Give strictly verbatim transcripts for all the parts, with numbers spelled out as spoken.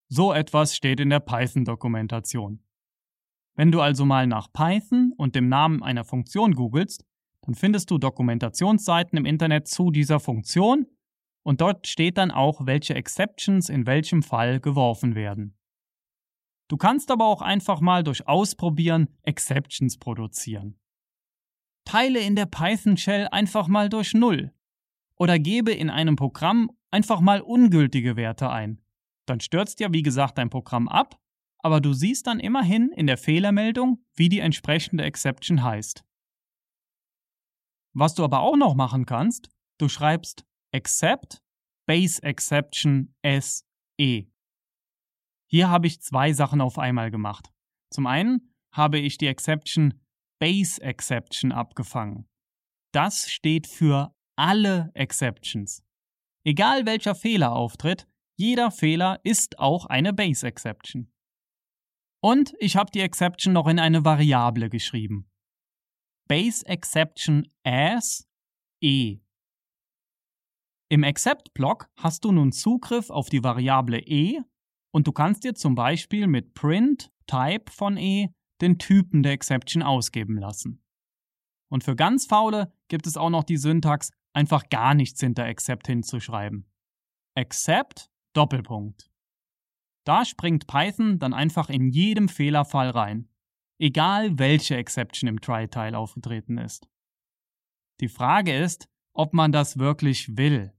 So etwas steht in der Python-Dokumentation. Wenn du also mal nach Python und dem Namen einer Funktion googelst, dann findest du Dokumentationsseiten im Internet zu dieser Funktion und dort steht dann auch, welche Exceptions in welchem Fall geworfen werden. Du kannst aber auch einfach mal durch Ausprobieren Exceptions produzieren. Teile in der Python-Shell einfach mal durch Null oder gebe in einem Programm einfach mal ungültige Werte ein. Dann stürzt ja wie gesagt dein Programm ab, aber du siehst dann immerhin in der Fehlermeldung, wie die entsprechende Exception heißt. Was du aber auch noch machen kannst, du schreibst except base exception as e. Hier habe ich zwei Sachen auf einmal gemacht. Zum einen habe ich die Exception base exception abgefangen. Das steht für alle Exceptions. Egal welcher Fehler auftritt, jeder Fehler ist auch eine base exception. Und ich habe die Exception noch in eine Variable geschrieben. Base exception as e. Im Except-Block hast du nun Zugriff auf die Variable e und du kannst dir zum Beispiel mit print type von e den Typen der Exception ausgeben lassen. Und für ganz Faule gibt es auch noch die Syntax, einfach gar nichts hinter except hinzuschreiben. Except Doppelpunkt. Da springt Python dann einfach in jedem Fehlerfall rein, egal welche Exception im Try-Teil aufgetreten ist. Die Frage ist, ob man das wirklich will.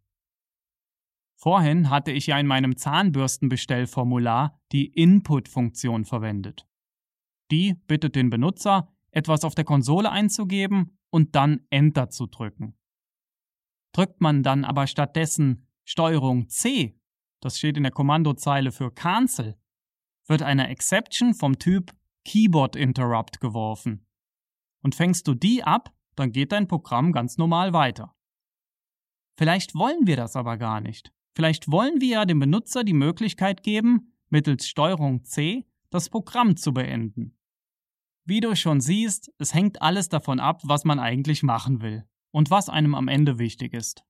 Vorhin hatte ich ja in meinem Zahnbürstenbestellformular die Input-Funktion verwendet. Die bittet den Benutzer, etwas auf der Konsole einzugeben und dann Enter zu drücken. Drückt man dann aber stattdessen Steuerung C, das steht in der Kommandozeile für Cancel, wird eine Exception vom Typ Keyboard Interrupt geworfen. Und fängst du die ab, dann geht dein Programm ganz normal weiter. Vielleicht wollen wir das aber gar nicht. Vielleicht wollen wir ja dem Benutzer die Möglichkeit geben, mittels Steuerung C das Programm zu beenden. Wie du schon siehst, es hängt alles davon ab, was man eigentlich machen will und was einem am Ende wichtig ist.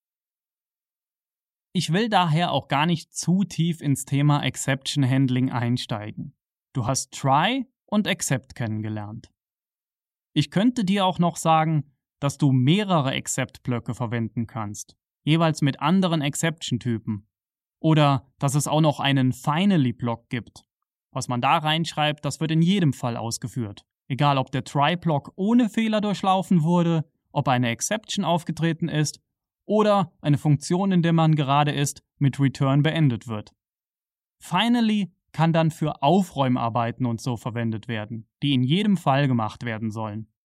Ich will daher auch gar nicht zu tief ins Thema Exception Handling einsteigen. Du hast Try und Except kennengelernt. Ich könnte dir auch noch sagen, dass du mehrere Except-Blöcke verwenden kannst, jeweils mit anderen Exception-Typen. Oder dass es auch noch einen Finally-Block gibt. Was man da reinschreibt, das wird in jedem Fall ausgeführt. Egal ob der Try-Block ohne Fehler durchlaufen wurde, ob eine Exception aufgetreten ist oder eine Funktion, in der man gerade ist, mit Return beendet wird. Finally kann dann für Aufräumarbeiten und so verwendet werden, die in jedem Fall gemacht werden sollen.